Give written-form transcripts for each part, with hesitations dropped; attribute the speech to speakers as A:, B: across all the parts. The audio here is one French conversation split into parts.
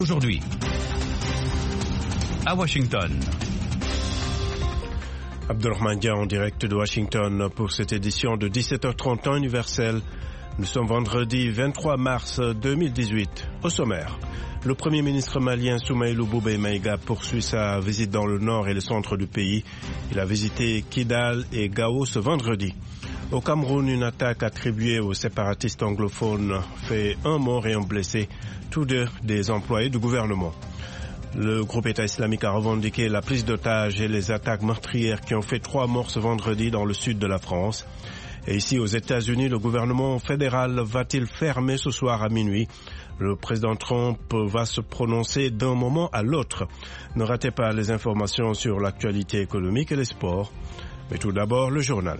A: Aujourd'hui, à Washington.
B: Abdelrahman Dia en direct de Washington pour cette édition de 17h30 temps universel. Nous sommes vendredi 23 mars 2018. Au sommaire, le Premier ministre malien Soumaïlou Boubèye Maïga poursuit sa visite dans le nord et le centre du pays. Il a visité Kidal et Gao ce vendredi. Au Cameroun, une attaque attribuée aux séparatistes anglophones fait un mort et un blessé, tous deux des employés du gouvernement. Le groupe État islamique a revendiqué la prise d'otages et les attaques meurtrières qui ont fait 3 morts ce vendredi dans le sud de la France. Et ici, aux États-Unis, le gouvernement fédéral va-t-il fermer ce soir à minuit? Le président Trump va se prononcer d'un moment à l'autre. Ne ratez pas les informations sur l'actualité économique et les sports. Mais tout d'abord, le journal.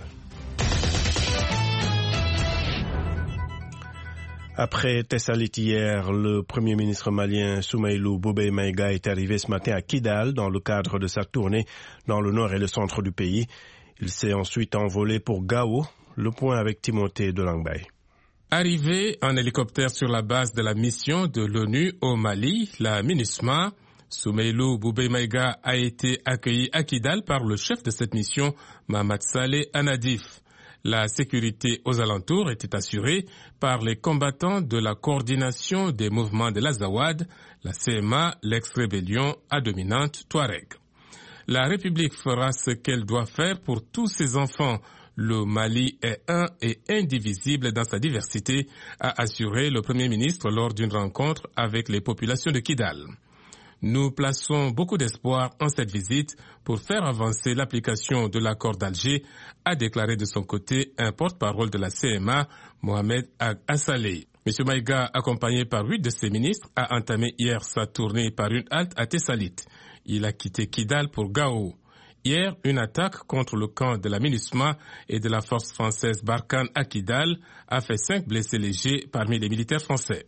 B: Après Tessalit hier, le Premier ministre malien Soumaïlou Boubèye Maïga est arrivé ce matin à Kidal dans le cadre de sa tournée dans le nord et le centre du pays. Il s'est ensuite envolé pour Gao. Le point avec Timothée Delangbay.
C: Arrivé en hélicoptère sur la base de la mission de l'ONU au Mali, la MINUSMA, Soumaïlou Boubèye Maïga a été accueilli à Kidal par le chef de cette mission, Mahamat Saleh Anadif. La sécurité aux alentours était assurée par les combattants de la coordination des mouvements de l'Azawad, la CMA, l'ex-rébellion à dominante Touareg. La République fera ce qu'elle doit faire pour tous ses enfants. Le Mali est un et indivisible dans sa diversité, a assuré le Premier ministre lors d'une rencontre avec les populations de Kidal. Nous plaçons beaucoup d'espoir en cette visite pour faire avancer l'application de l'accord d'Alger, a déclaré de son côté un porte-parole de la CMA, Mohamed Ag Assaleh. M. Maïga, accompagné par 8 de ses ministres, a entamé hier sa tournée par une halte à Tessalit. Il a quitté Kidal pour Gao. Hier, une attaque contre le camp de la MINUSMA et de la force française Barkhane à Kidal a fait 5 blessés légers parmi les militaires français.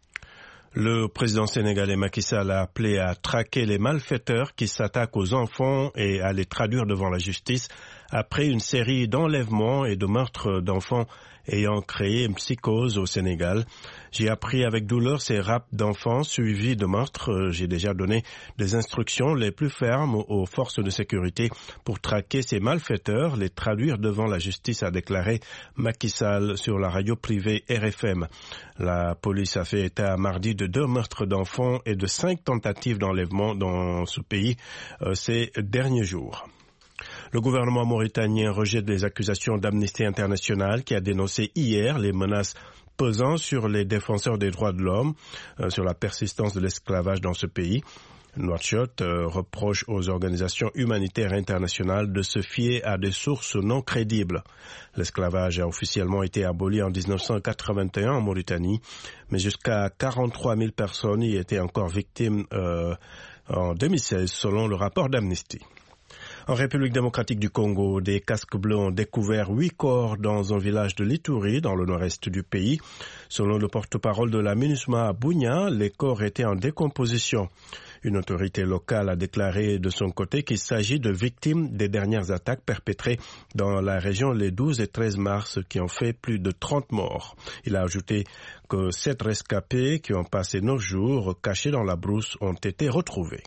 B: Le président sénégalais Macky Sall a appelé à traquer les malfaiteurs qui s'attaquent aux enfants et à les traduire devant la justice après une série d'enlèvements et de meurtres d'enfants ayant créé une psychose au Sénégal. J'ai appris avec douleur ces rapts d'enfants suivis de meurtres. J'ai déjà donné des instructions les plus fermes aux forces de sécurité pour traquer ces malfaiteurs, les traduire devant la justice, a déclaré Macky Sall sur la radio privée RFM. La police a fait état mardi de 2 meurtres d'enfants et de 5 tentatives d'enlèvement dans ce pays ces derniers jours. Le gouvernement mauritanien rejette les accusations d'Amnesty International qui a dénoncé hier les menaces pesant sur les défenseurs des droits de l'homme, sur la persistance de l'esclavage dans ce pays. Nouakchott reproche aux organisations humanitaires internationales de se fier à des sources non crédibles. L'esclavage a officiellement été aboli en 1981 en Mauritanie, mais jusqu'à 43 000 personnes y étaient encore victimes en 2016 selon le rapport d'Amnesty. En République démocratique du Congo, des casques bleus ont découvert 8 corps dans un village de l'Ituri, dans le nord-est du pays. Selon le porte-parole de la MINUSMA à Bunia, les corps étaient en décomposition. Une autorité locale a déclaré de son côté qu'il s'agit de victimes des dernières attaques perpétrées dans la région les 12 et 13 mars qui ont fait plus de 30 morts. Il a ajouté que 7 rescapés qui ont passé 9 jours cachés dans la brousse ont été retrouvés.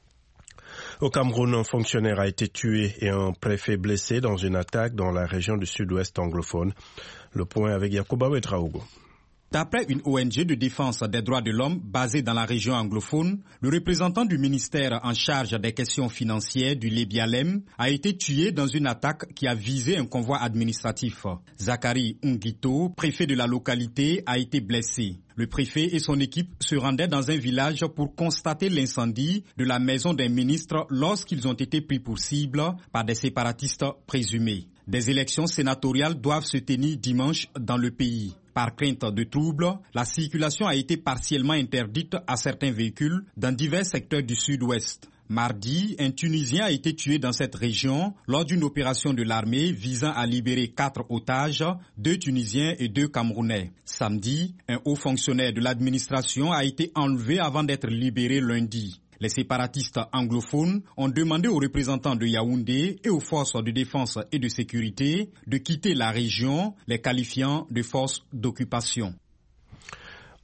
B: Au Cameroun, un fonctionnaire a été tué et un préfet blessé dans une attaque dans la région du sud-ouest anglophone. Le point avec Yacouba Ouedraogo.
D: D'après une ONG de défense des droits de l'homme basée dans la région anglophone, le représentant du ministère en charge des questions financières du Lébialem a été tué dans une attaque qui a visé un convoi administratif. Zachary Ungito, préfet de la localité, a été blessé. Le préfet et son équipe se rendaient dans un village pour constater l'incendie de la maison d'un ministre lorsqu'ils ont été pris pour cible par des séparatistes présumés. Des élections sénatoriales doivent se tenir dimanche dans le pays. Par crainte de troubles, la circulation a été partiellement interdite à certains véhicules dans divers secteurs du sud-ouest. Mardi, un Tunisien a été tué dans cette région lors d'une opération de l'armée visant à libérer 4 otages, 2 Tunisiens et 2 Camerounais. Samedi, un haut fonctionnaire de l'administration a été enlevé avant d'être libéré lundi. Les séparatistes anglophones ont demandé aux représentants de Yaoundé et aux forces de défense et de sécurité de quitter la région, les qualifiant de forces d'occupation.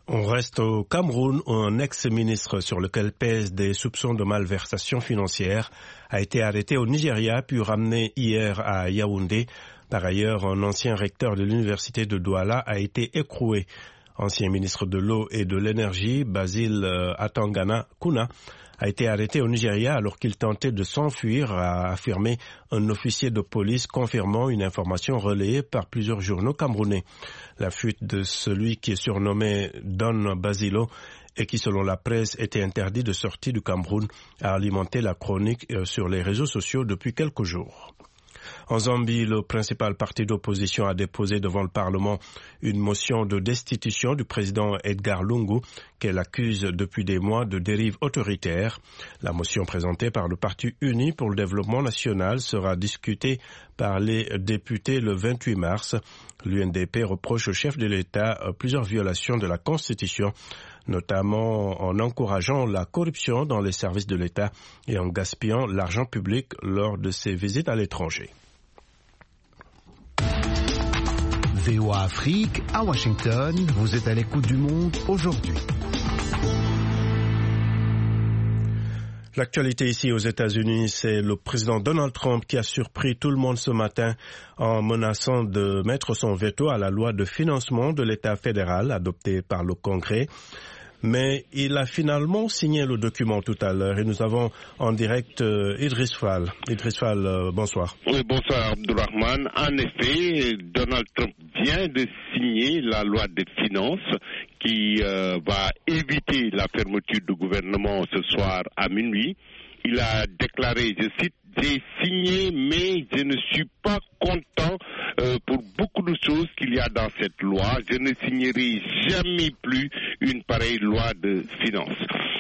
B: On reste au Cameroun où un ex-ministre sur lequel pèsent des soupçons de malversation financière a été arrêté au Nigeria puis ramené hier à Yaoundé. Par ailleurs, un ancien recteur de l'université de Douala a été écroué. Ancien ministre de l'eau et de l'énergie, Basil Atangana Kuna, a été arrêté au Nigeria alors qu'il tentait de s'enfuir, a affirmé un officier de police confirmant une information relayée par plusieurs journaux camerounais. La fuite de celui qui est surnommé Don Basilo et qui, selon la presse, était interdit de sortie du Cameroun, a alimenté la chronique sur les réseaux sociaux depuis quelques jours. En Zambie, le principal parti d'opposition a déposé devant le Parlement une motion de destitution du président Edgar Lungu, qu'elle accuse depuis des mois de dérive autoritaire. La motion présentée par le Parti uni pour le développement national sera discutée par les députés le 28 mars. L'UNDP reproche au chef de l'État plusieurs violations de la Constitution, notamment en encourageant la corruption dans les services de l'État et en gaspillant l'argent public lors de ses visites à l'étranger.
A: VOA Afrique, à Washington, vous êtes à l'écoute du monde aujourd'hui.
B: L'actualité ici aux États-Unis, c'est le président Donald Trump qui a surpris tout le monde ce matin en menaçant de mettre son veto à la loi de financement de l'État fédéral adoptée par le Congrès. Mais il a finalement signé le document tout à l'heure et nous avons en direct Idriss Fall. Idriss Fall, bonsoir.
E: Oui, bonsoir Abdourahmane. En effet, Donald Trump vient de signer la loi des finances qui va éviter la fermeture du gouvernement ce soir à minuit. Il a déclaré, je cite, « J'ai signé, mais je ne suis pas content pour beaucoup de choses qu'il y a dans cette loi. Je ne signerai jamais plus une pareille loi de finances. »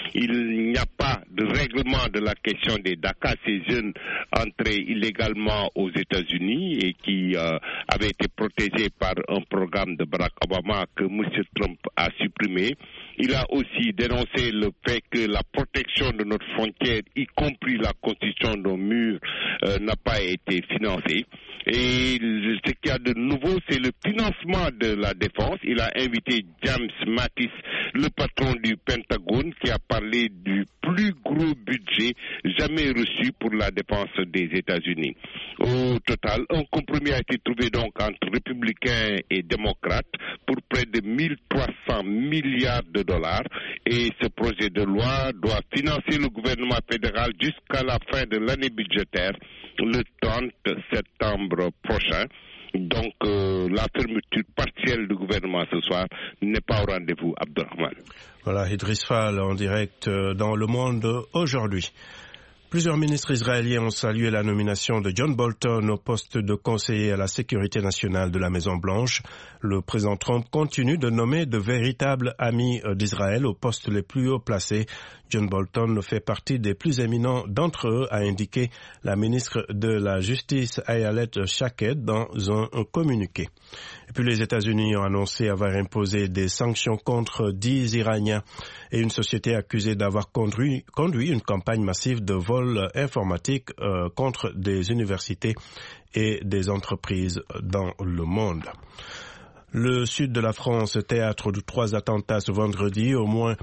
E: Il n'y a pas de règlement de la question des DACA, ces jeunes entrés illégalement aux États-Unis et qui avaient été protégés par un programme de Barack Obama que M. Trump a supprimé. Il a aussi dénoncé le fait que la protection de notre frontière, y compris la construction de nos murs, n'a pas été financée. Et ce qu'il y a de nouveau, c'est le financement de la défense. Il a invité James Mattis, le patron du Pentagone, qui a parlé du plus gros budget jamais reçu pour la défense des États-Unis. Au total, un compromis a été trouvé donc entre républicains et démocrates pour près de 1300 milliards de dollars. Et ce projet de loi doit financer le gouvernement fédéral jusqu'à la fin de l'année budgétaire, le 30 septembre prochain. Donc, la fermeture partielle du gouvernement ce soir n'est pas au rendez-vous, Abdourahmane.
B: Voilà, Idriss Fall en direct dans Le Monde aujourd'hui. Plusieurs ministres israéliens ont salué la nomination de John Bolton au poste de conseiller à la sécurité nationale de la Maison-Blanche. Le président Trump continue de nommer de véritables amis d'Israël aux postes les plus haut placés. John Bolton fait partie des plus éminents d'entre eux, a indiqué la ministre de la Justice Ayelet Shaked dans un communiqué. Et puis les États-Unis ont annoncé avoir imposé des sanctions contre 10 Iraniens et une société accusée d'avoir conduit une campagne massive de vol informatique contre des universités et des entreprises dans le monde. Le sud de la France, théâtre de 3 attentats ce vendredi, au moins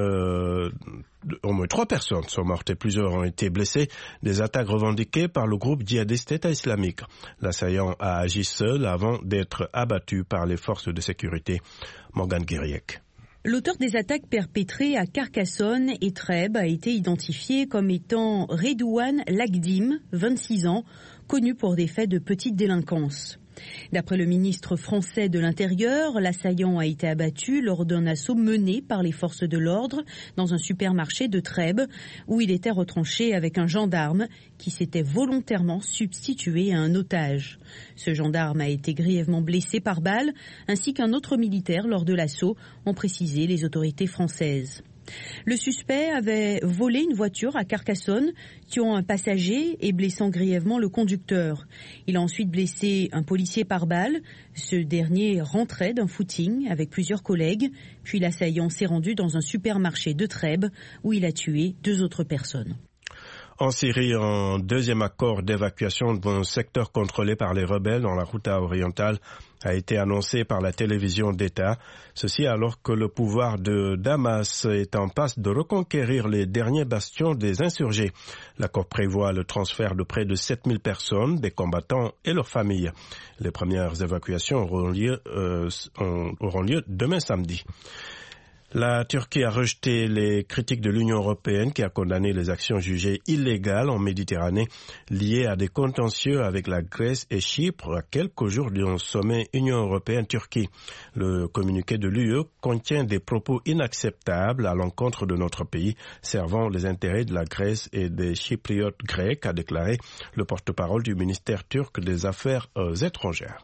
B: 3 personnes sont mortes et plusieurs ont été blessées. Des attaques revendiquées par le groupe djihadiste État islamique. L'assaillant a agi seul avant d'être abattu par les forces de sécurité. Morgane Guiriec.
F: L'auteur des attaques perpétrées à Carcassonne et Trèbes a été identifié comme étant Redouane Lagdim, 26 ans, connu pour des faits de petite délinquance. D'après le ministre français de l'Intérieur, l'assaillant a été abattu lors d'un assaut mené par les forces de l'ordre dans un supermarché de Trèbes où il était retranché avec un gendarme qui s'était volontairement substitué à un otage. Ce gendarme a été grièvement blessé par balle ainsi qu'un autre militaire lors de l'assaut, ont précisé les autorités françaises. Le suspect avait volé une voiture à Carcassonne, tuant un passager et blessant grièvement le conducteur. Il a ensuite blessé un policier par balle. Ce dernier rentrait d'un footing avec plusieurs collègues. Puis l'assaillant s'est rendu dans un supermarché de Trèbes où il a tué 2 autres personnes.
B: En Syrie, un deuxième accord d'évacuation d'un secteur contrôlé par les rebelles dans la Ghouta orientale a été annoncé par la télévision d'État. Ceci alors que le pouvoir de Damas est en passe de reconquérir les derniers bastions des insurgés. L'accord prévoit le transfert de près de 7000 personnes, des combattants et leurs familles. Les premières évacuations auront lieu demain samedi. La Turquie a rejeté les critiques de l'Union européenne qui a condamné les actions jugées illégales en Méditerranée liées à des contentieux avec la Grèce et Chypre à quelques jours du sommet Union européenne-Turquie. Le communiqué de l'UE contient des propos inacceptables à l'encontre de notre pays, servant les intérêts de la Grèce et des Chypriotes grecs, a déclaré le porte-parole du ministère turc des Affaires étrangères.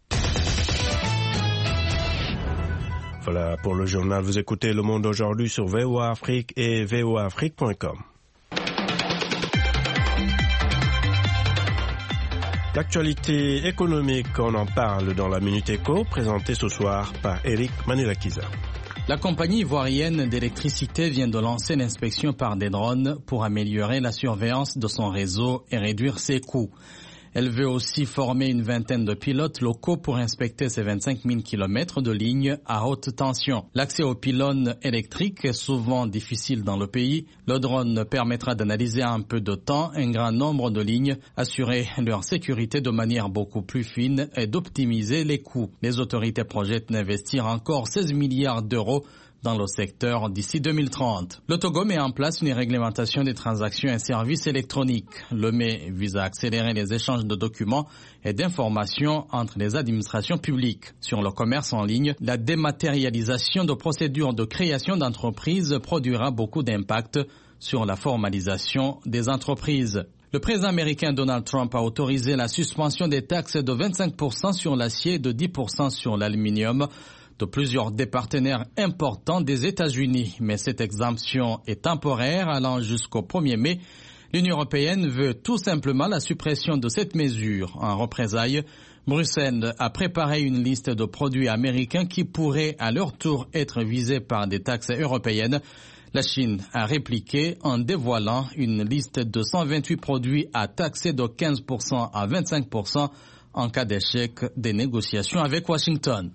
B: Voilà pour le journal. Vous écoutez Le Monde aujourd'hui sur VOA Afrique et voaafrique.com. L'actualité économique, on en parle dans la Minute Éco, présentée ce soir par Eric Manirakiza.
G: La compagnie ivoirienne d'électricité vient de lancer l'inspection par des drones pour améliorer la surveillance de son réseau et réduire ses coûts. Elle veut aussi former une vingtaine de pilotes locaux pour inspecter ces 25 000 km de lignes à haute tension. L'accès aux pylônes électriques est souvent difficile dans le pays. Le drone permettra d'analyser en peu de temps un grand nombre de lignes, assurer leur sécurité de manière beaucoup plus fine et d'optimiser les coûts. Les autorités projettent d'investir encore 16 milliards d'euros dans le secteur d'ici 2030. Le Togo met en place une réglementation des transactions et services électroniques. Le MEI vise à accélérer les échanges de documents et d'informations entre les administrations publiques. Sur le commerce en ligne, la dématérialisation de procédures de création d'entreprises produira beaucoup d'impact sur la formalisation des entreprises. Le président américain Donald Trump a autorisé la suspension des taxes de 25% sur l'acier et de 10% sur l'aluminium de plusieurs des partenaires importants des États-Unis. Mais cette exemption est temporaire, allant jusqu'au 1er mai. L'Union européenne veut tout simplement la suppression de cette mesure. En représailles, Bruxelles a préparé une liste de produits américains qui pourraient à leur tour être visés par des taxes européennes. La Chine a répliqué en dévoilant une liste de 128 produits à taxer de 15% à 25% en cas d'échec des négociations avec Washington.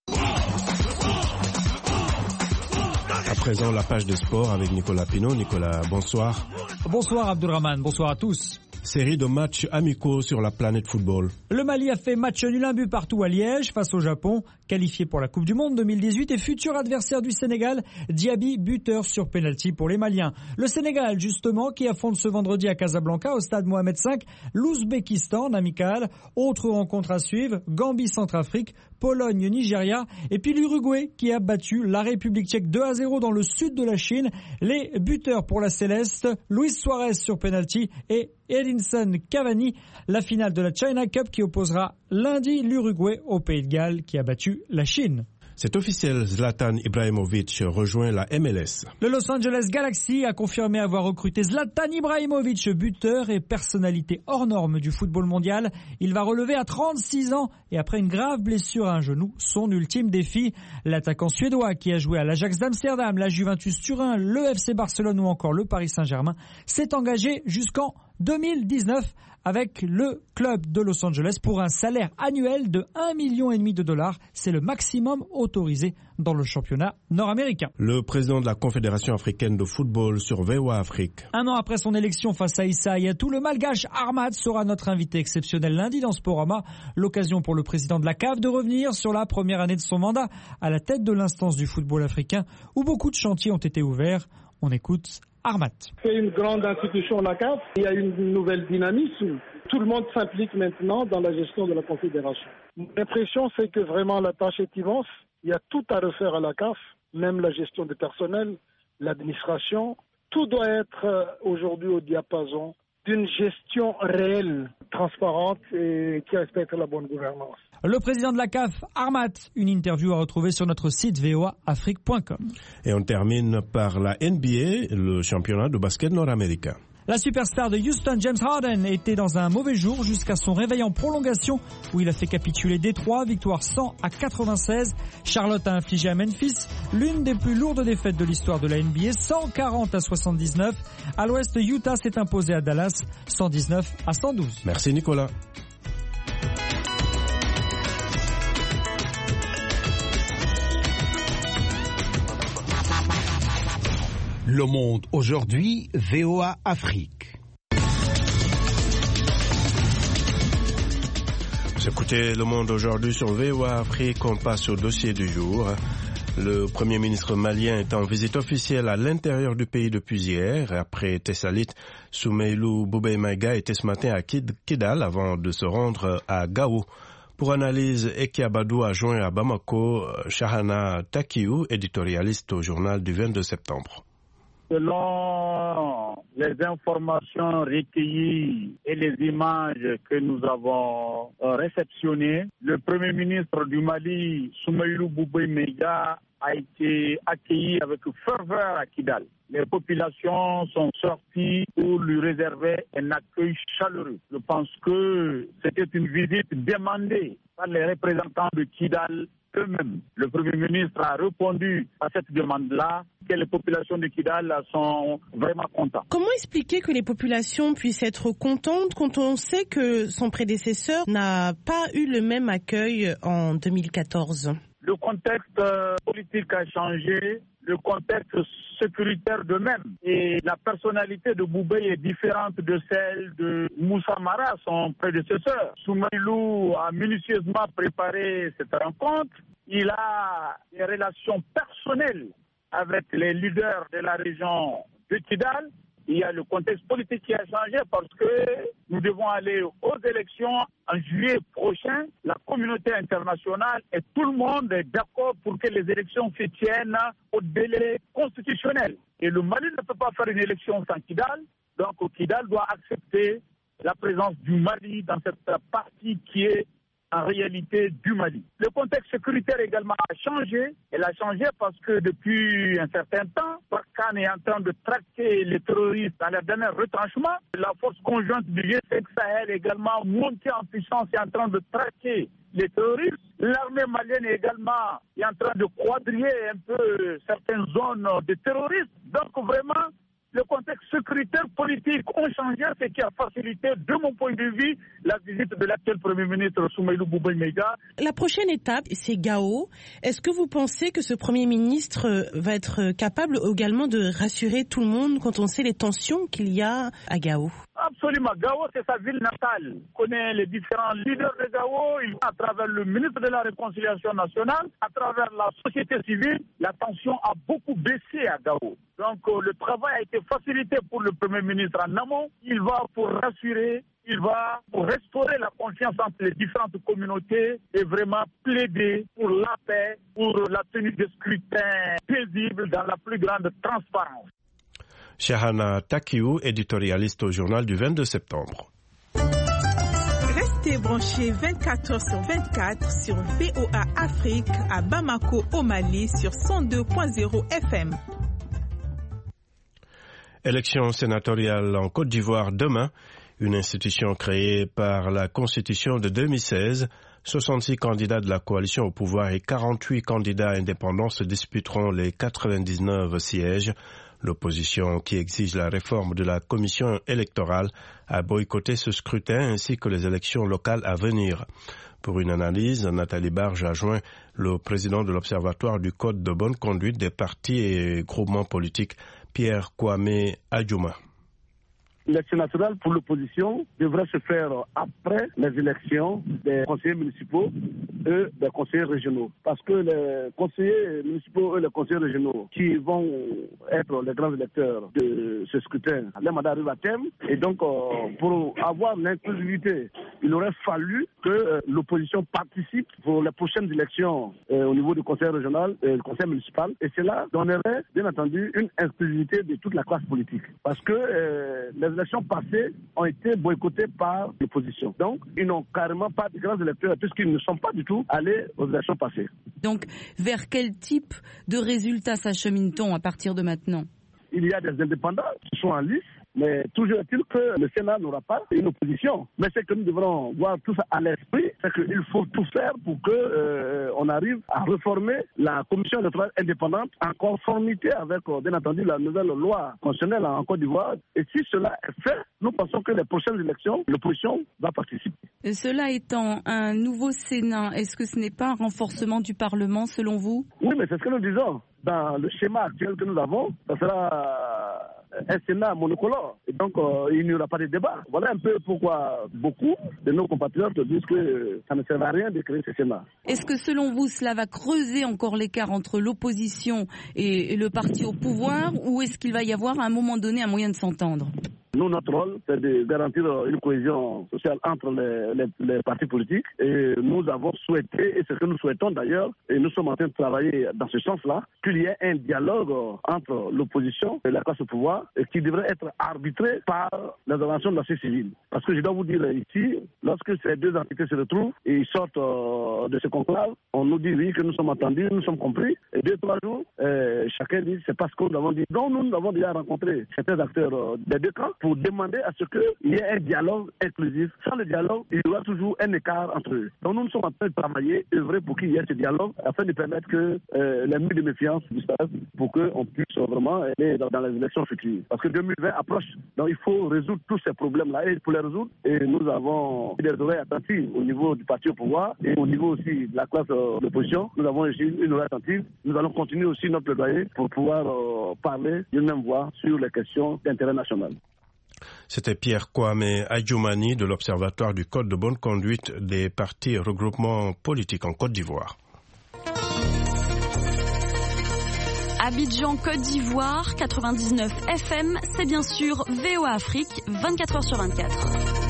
B: À présent, la page de sport avec Nicolas Pinault. Nicolas, bonsoir.
H: Bonsoir Abdulrahman, bonsoir à tous.
B: Série de matchs amicaux sur la planète football.
H: Le Mali a fait match nul, 1 but partout à Liège face au Japon, qualifié pour la Coupe du Monde 2018 et futur adversaire du Sénégal, Diaby, buteur sur pénalty pour les Maliens. Le Sénégal, justement, qui affronte ce vendredi à Casablanca, au stade Mohamed V, l'Ouzbékistan en amical. Autre rencontre à suivre, Gambie-Centrafrique, Pologne-Nigeria et puis l'Uruguay qui a battu la République tchèque 2-0 dans le sud de la Chine. Les buteurs pour la Céleste, Luis Suarez sur pénalty et Edinson Cavani. La finale de la China Cup qui opposera lundi l'Uruguay au Pays de Galles qui a battu la Chine.
B: C'est officiel, Zlatan Ibrahimovic rejoint la MLS.
H: Le Los Angeles Galaxy a confirmé avoir recruté Zlatan Ibrahimovic, buteur et personnalité hors norme du football mondial. Il va relever à 36 ans et après une grave blessure à un genou, son ultime défi. L'attaquant suédois qui a joué à l'Ajax d'Amsterdam, la Juventus Turin, le FC Barcelone ou encore le Paris Saint-Germain s'est engagé jusqu'en 2019 avec le club de Los Angeles pour un salaire annuel de 1,5 million de dollars. C'est le maximum autorisé dans le championnat nord-américain.
B: Le président de la Confédération africaine de football sur VOA Afrique.
H: Un an après son élection face à Issa Hayatou, le malgache Ahmad sera notre invité exceptionnel lundi dans Sporama. L'occasion pour le président de la CAF de revenir sur la première année de son mandat à la tête de l'instance du football africain où beaucoup de chantiers ont été ouverts. On écoute Ahmad.
I: C'est une grande institution, la CAF. Il y a une nouvelle dynamisme. Tout le monde s'implique maintenant dans la gestion de la Confédération. L'impression, c'est que vraiment la tâche est immense. Il y a tout à refaire à la CAF, même la gestion du personnel, l'administration. Tout doit être aujourd'hui au diapason d'une gestion réelle, transparente et qui respecte la bonne gouvernance.
H: Le président de la CAF, Ahmad, une interview à retrouver sur notre site voaafrique.com.
B: Et on termine par la NBA, le championnat de basket nord-américain.
H: La superstar de Houston, James Harden, était dans un mauvais jour jusqu'à son réveil en prolongation où il a fait capituler Détroit, victoire 100-96. Charlotte a infligé à Memphis l'une des plus lourdes défaites de l'histoire de la NBA, 140-79. À l'ouest, Utah s'est imposé à Dallas, 119-112.
B: Merci Nicolas.
A: Le Monde aujourd'hui, VOA Afrique.
B: Vous écoutez Le Monde aujourd'hui sur VOA Afrique. On passe au dossier du jour. Le Premier ministre malien est en visite officielle à l'intérieur du pays depuis hier. Après Tessalit, Soumeylou Boubèye-Maïga était ce matin à Kidal avant de se rendre à Gao. Pour analyse, Eki Abadou a joint à Bamako Shahana Takiou, éditorialiste au journal du 22 septembre.
J: Selon les informations recueillies et les images que nous avons réceptionnées, le Premier ministre du Mali, Soumeylou Boubèye-Maïga, a été accueilli avec ferveur à Kidal. Les populations sont sorties pour lui réserver un accueil chaleureux. Je pense que c'était une visite demandée par les représentants de Kidal eux-mêmes. Le Premier ministre a répondu à cette demande-là, que les populations de Kidal sont vraiment contentes.
K: Comment expliquer que les populations puissent être contentes quand on sait que son prédécesseur n'a pas eu le même accueil en 2014 ?
J: Le contexte politique a changé, le contexte sécuritaire de même. Et la personnalité de Boubèye est différente de celle de Moussa Mara, son prédécesseur. Soumeylou a minutieusement préparé cette rencontre. Il a des relations personnelles avec les leaders de la région de Kidal. Il y a le contexte politique qui a changé parce que nous devons aller aux élections en juillet prochain. La communauté internationale et tout le monde est d'accord pour que les élections se tiennent au délai constitutionnel. Et le Mali ne peut pas faire une élection sans Kidal. Donc Kidal doit accepter la présence du Mali dans cette partie qui est en réalité du Mali. Le contexte sécuritaire également a changé. Elle a changé parce que depuis un certain temps, Barkhane est en train de traquer les terroristes dans leur dernier retranchement. La force conjointe du G5 Sahel également montée en puissance et en train de traquer les terroristes. L'armée malienne également est en train de quadriller un peu certaines zones de terroristes. Donc vraiment, le contexte sécuritaire politique ont changé, ce qui a facilité, de mon point de vue, la visite de l'actuel Premier ministre Soumeylou Boubèye-Maïga.
K: La prochaine étape, c'est Gao. Est-ce que vous pensez que ce Premier ministre va être capable également de rassurer tout le monde quand on sait les tensions qu'il y a à Gao ?
J: Absolument. Gao, c'est sa ville natale. Il connaît les différents leaders de Gao. À travers le ministre de la Réconciliation nationale, à travers la société civile, la tension a beaucoup baissé à Gao. Donc le travail a été facilité pour le Premier ministre en amont. Il va pour rassurer, il va pour restaurer la confiance entre les différentes communautés et vraiment plaider pour la paix, pour la tenue de scrutins paisibles dans la plus grande transparence.
B: Shahana Takiou, éditorialiste au journal du 22 septembre.
L: Restez branchés 24h/24 sur VOA Afrique à Bamako au Mali sur 102.0 FM.
B: Élection sénatoriale en Côte d'Ivoire demain, une institution créée par la Constitution de 2016. 66 candidats de la coalition au pouvoir et 48 candidats indépendants se disputeront les 99 sièges. L'opposition, qui exige la réforme de la commission électorale, a boycotté ce scrutin ainsi que les élections locales à venir. Pour une analyse, Nathalie Barge a joint le président de l'Observatoire du Code de bonne conduite des partis et groupements politiques, Pierre Kwame Adjouma.
M: L'élection nationale pour l'opposition devrait se faire après les élections des conseillers municipaux et des conseillers régionaux. Parce que les conseillers municipaux et les conseillers régionaux qui vont être les grands électeurs de ce scrutin, les mandats arrivent à terme. Et donc, pour avoir l'inclusivité, il aurait fallu que l'opposition participe pour les prochaines élections au niveau du conseil régional et du conseil municipal. Et cela donnerait, bien entendu, une inclusivité de toute la classe politique. Parce que les élections passées ont été boycottées par l'opposition. Donc, ils n'ont carrément pas de grands électeurs puisqu'ils ne sont pas du tout allés aux élections passées.
N: Donc, vers quel type de résultats s'achemine-t-on à partir de maintenant ?
M: Il y a des indépendants qui sont en lice. Mais toujours est-il que le Sénat n'aura pas une opposition. Mais ce que nous devrons voir tous à l'esprit, c'est qu'il faut tout faire pour qu'on arrive à réformer la commission électorale indépendante en conformité avec, bien entendu, la nouvelle loi constitutionnelle en Côte d'Ivoire. Et si cela est fait, nous pensons que les prochaines élections, l'opposition va participer.
N: Cela étant, un nouveau Sénat, est-ce que ce n'est pas un renforcement du Parlement selon vous ?
M: Oui, mais c'est ce que nous disons. dans le schéma actuel que nous avons, ça sera un Sénat monocolore. Et donc, il n'y aura pas de débat. Voilà un peu pourquoi beaucoup de nos compatriotes disent que ça ne sert à rien de créer ce Sénat.
N: Est-ce que selon vous, cela va creuser encore l'écart entre l'opposition et le parti au pouvoir, ou est-ce qu'il va y avoir à un moment donné un moyen de s'entendre ?
M: Nous, notre rôle, c'est de garantir une cohésion sociale entre les partis politiques. Et nous avons souhaité, et c'est ce que nous souhaitons d'ailleurs, et nous sommes en train de travailler dans ce sens-là, qu'il y ait un dialogue entre l'opposition et la classe au pouvoir, et qui devrait être arbitré par les organisations de la société civile. Parce que je dois vous dire ici, lorsque ces deux entités se retrouvent et ils sortent de ce conclave, on nous dit oui, que nous sommes entendus, nous sommes compris. Et 2-3 jours, chacun dit c'est parce que nous avons dit. Donc nous avons déjà rencontré certains acteurs des deux camps pour demander à ce qu'il y ait un dialogue inclusif. Sans le dialogue, il y aura toujours un écart entre eux. Donc nous sommes en train de travailler, œuvrer pour qu'il y ait ce dialogue afin de permettre que les murs de méfiance disparaissent pour qu'on puisse vraiment aller dans les élections futures. Parce que 2020 approche, donc il faut résoudre tous ces problèmes-là. Et pour les résoudre, nous avons des oreilles attentives au niveau du parti au pouvoir et au niveau aussi de la classe d'opposition. Nous avons aussi une oreille attentive. Nous allons continuer aussi notre plaidoyer pour pouvoir parler d'une même voix sur les questions d'intérêt national.
B: C'était Pierre Kwame Adjoumani de l'Observatoire du Code de bonne conduite des partis et regroupements politiques en Côte d'Ivoire.
O: Abidjan, Côte d'Ivoire, 99 FM, c'est bien sûr VOA Afrique, 24h sur 24.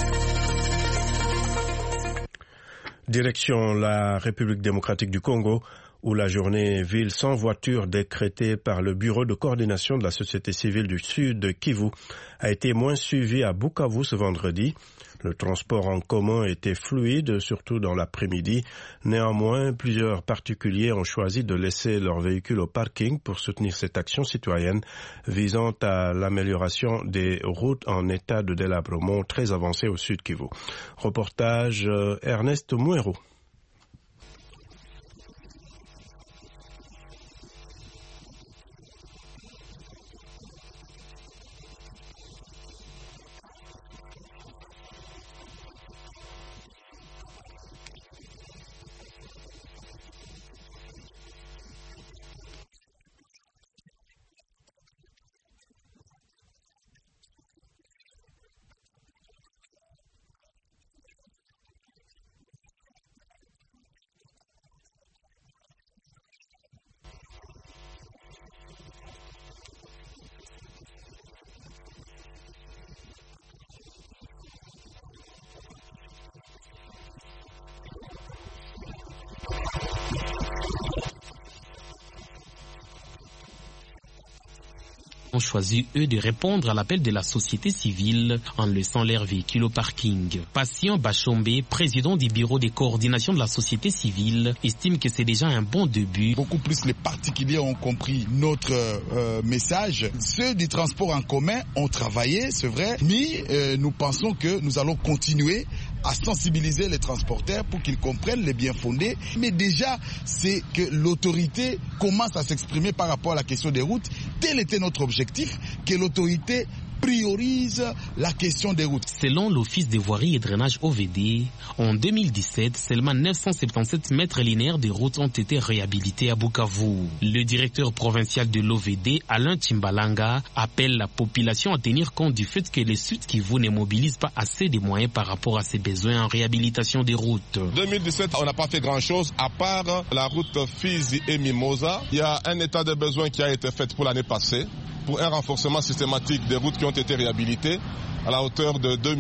B: Direction la République démocratique du Congo, où la journée ville sans voiture décrétée par le Bureau de coordination de la société civile du Sud Kivu a été moins suivie à Bukavu ce vendredi. Le transport en commun était fluide, surtout dans l'après-midi. Néanmoins, plusieurs particuliers ont choisi de laisser leur véhicule au parking pour soutenir cette action citoyenne visant à l'amélioration des routes en état de délabrement très avancé au Sud Kivu. Reportage Ernest Mouero.
P: Ont choisi, eux, de répondre à l'appel de la société civile en laissant leur véhicule au parking. Patient Bachombe, président du bureau de coordination de la société civile, estime que c'est déjà un bon début.
Q: Beaucoup plus les particuliers ont compris notre message. Ceux du transport en commun ont travaillé, c'est vrai, mais nous pensons que nous allons continuer à sensibiliser les transporteurs pour qu'ils comprennent les bien fondés. Mais déjà, c'est que l'autorité commence à s'exprimer par rapport à la question des routes. Tel était notre objectif, que l'autorité priorise la question des routes.
P: Selon l'Office des voiries et drainage OVD, en 2017, seulement 977 mètres linéaires de routes ont été réhabilités à Bukavu. Le directeur provincial de l'OVD, Alain Timbalanga, appelle la population à tenir compte du fait que le Sud Kivu ne mobilise pas assez de moyens par rapport à ses besoins en réhabilitation des routes.
R: 2017, on n'a pas fait grand-chose à part la route Fizi et Mimosa. Il y a un état de besoin qui a été fait pour l'année passée, pour un renforcement systématique des routes qui ont été réhabilitées à la hauteur de 2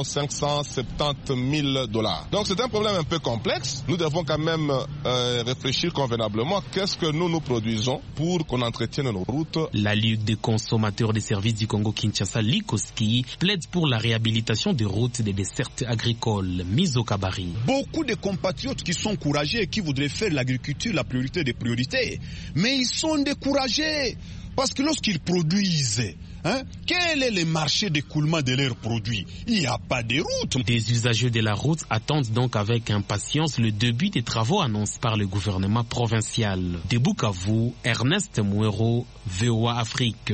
R: 570 000 $. Donc c'est un problème un peu complexe. Nous devons quand même réfléchir convenablement. Qu'est-ce que nous produisons pour qu'on entretienne nos routes?
P: La Ligue des consommateurs des services du Congo-Kinshasa, Likoski, plaide pour la réhabilitation des routes des dessertes agricoles mises au cabaret.
S: Beaucoup de compatriotes qui sont courageux et qui voudraient faire l'agriculture la priorité des priorités, mais ils sont découragés. Parce que lorsqu'ils produisent, quel est le marché d'écoulement de leurs produits? Il n'y a pas de route.
P: Des usagers de la route attendent donc avec impatience le début des travaux annoncés par le gouvernement provincial. De Bukavu, Ernest Mouero, VOA Afrique.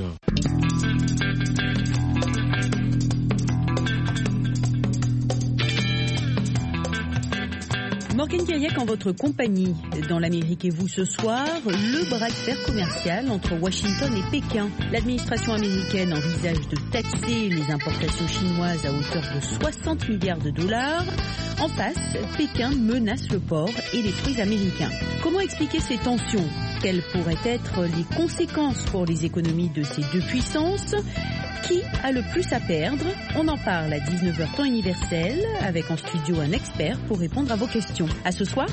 F: Morgane Kayak en votre compagnie. Dans l'Amérique et vous ce soir, le bras de fer commercial entre Washington et Pékin. L'administration américaine envisage de taxer les importations chinoises à hauteur de 60 milliards de dollars. En face, Pékin menace le porc et les fruits américains. Comment expliquer ces tensions? Quelles pourraient être les conséquences pour les économies de ces deux puissances? Qui a le plus à perdre? On en parle à 19h temps universel avec en studio un expert pour répondre à vos questions. À ce soir.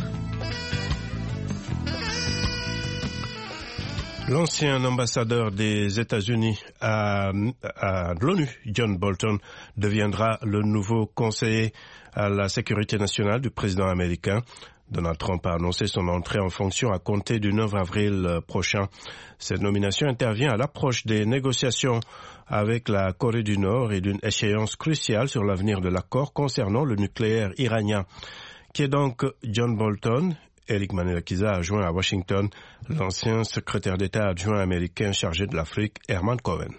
B: L'ancien ambassadeur des États-Unis à l'ONU, John Bolton, deviendra le nouveau conseiller à la sécurité nationale du président américain. Donald Trump a annoncé son entrée en fonction à compter du 9 avril prochain. Cette nomination intervient à l'approche des négociations avec la Corée du Nord et d'une échéance cruciale sur l'avenir de l'accord concernant le nucléaire iranien. Qui est donc John Bolton? Eric Manelakiza a joint à Washington l'ancien secrétaire d'État adjoint américain chargé de l'Afrique, Herman Cohen.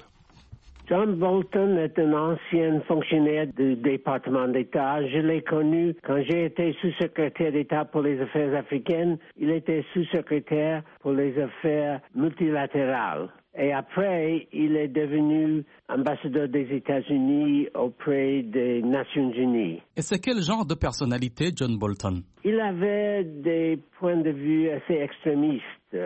T: John Bolton est un ancien fonctionnaire du département d'État. Je l'ai connu quand j'ai été sous-secrétaire d'État pour les affaires africaines. Il était sous-secrétaire pour les affaires multilatérales. Et après, il est devenu ambassadeur des États-Unis auprès des Nations Unies.
G: Et c'est quel genre de personnalité, John Bolton?
T: Il avait des points de vue assez extrémistes.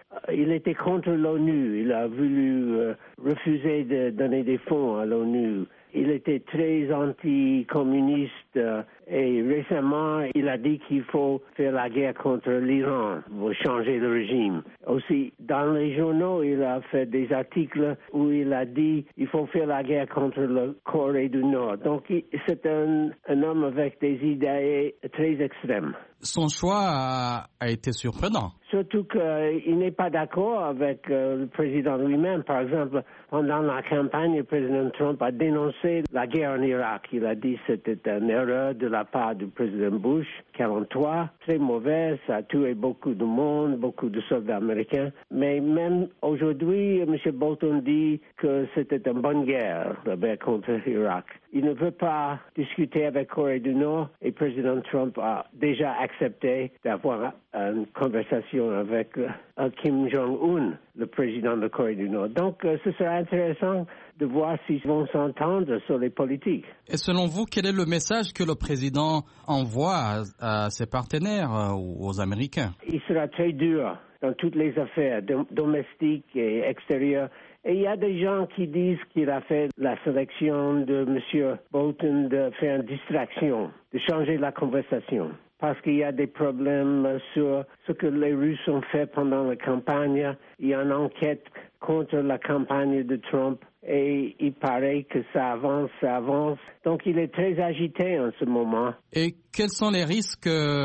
T: Il était contre l'ONU. Il a voulu refuser de donner des fonds à l'ONU. Il était très anti-communiste et récemment, il a dit qu'il faut faire la guerre contre l'Iran pour changer le régime. Aussi, dans les journaux, il a fait des articles où il a dit qu'il faut faire la guerre contre la Corée du Nord. Donc, c'est un homme avec des idées très extrêmes.
G: Son choix a été surprenant.
T: Surtout qu'il n'est pas d'accord avec le président lui-même. Par exemple, pendant la campagne, le président Trump a dénoncé la guerre en Irak. Il a dit que c'était une erreur de la part du président Bush, 43, très mauvaise, ça a tué beaucoup de monde, beaucoup de soldats américains. Mais même aujourd'hui, M. Bolton dit que c'était une bonne guerre, la guerre contre l'Irak. Il ne veut pas discuter avec la Corée du Nord et le président Trump a déjà accepté d'avoir une conversation avec Kim Jong-un, le président de la Corée du Nord. Donc, ce sera intéressant de voir s'ils vont s'entendre sur les politiques.
G: Et selon vous, quel est le message que le président envoie à ses partenaires, aux Américains?
T: Il sera très dur dans toutes les affaires domestiques et extérieures. Et il y a des gens qui disent qu'il a fait la sélection de M. Bolton de faire une distraction, de changer la conversation. Parce qu'il y a des problèmes sur ce que les Russes ont fait pendant la campagne. Il y a une enquête contre la campagne de Trump et il paraît que ça avance. Donc il est très agité en ce moment.
G: Et quels sont les risques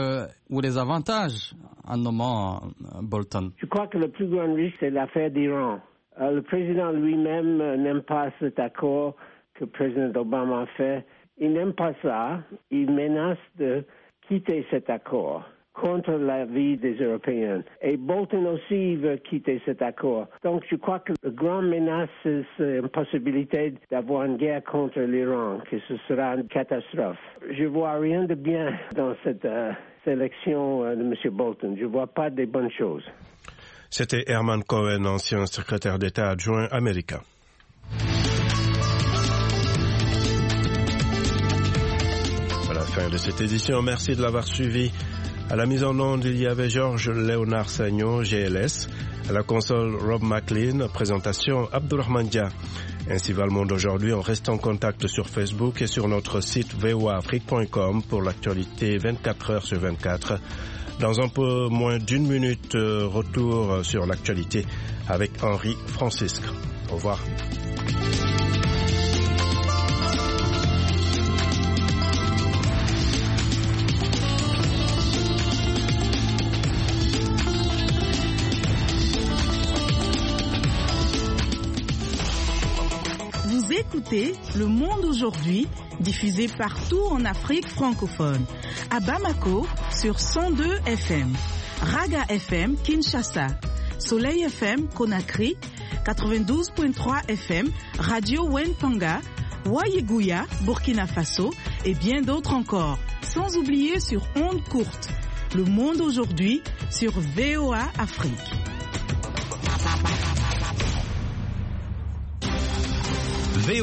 G: ou les avantages en nommant Bolton?
T: Je crois que le plus grand risque, c'est l'affaire d'Iran. Le président lui-même n'aime pas cet accord que le président Obama a fait. Il n'aime pas ça. Il menace de quitter cet accord contre l'avis des Européens. Et Bolton aussi veut quitter cet accord. Donc je crois que la grande menace, c'est une possibilité d'avoir une guerre contre l'Iran, que ce sera une catastrophe. Je vois rien de bien dans cette sélection de M. Bolton. Je vois pas de bonnes choses.
B: C'était Herman Cohen, ancien secrétaire d'État adjoint américain. À la fin de cette édition, merci de l'avoir suivi. À la mise en onde, il y avait Georges Léonard Sagnon, GLS. À la console, Rob McLean. Présentation, Abdourahmane Dia. Ainsi va le monde aujourd'hui. On reste en contact sur Facebook et sur notre site voaafrique.com pour l'actualité 24 heures sur 24. Dans un peu moins d'une minute, retour sur l'actualité avec Henri Francisque. Au revoir.
L: Vous écoutez Le Monde aujourd'hui, diffusé partout en Afrique francophone. À Bamako, sur 102 FM. Raga FM, Kinshasa. Soleil FM, Conakry. 92.3 FM, Radio Wentanga. Wayeguya, Burkina Faso. Et bien d'autres encore. Sans oublier sur ondes courtes. Le monde aujourd'hui sur VOA Afrique.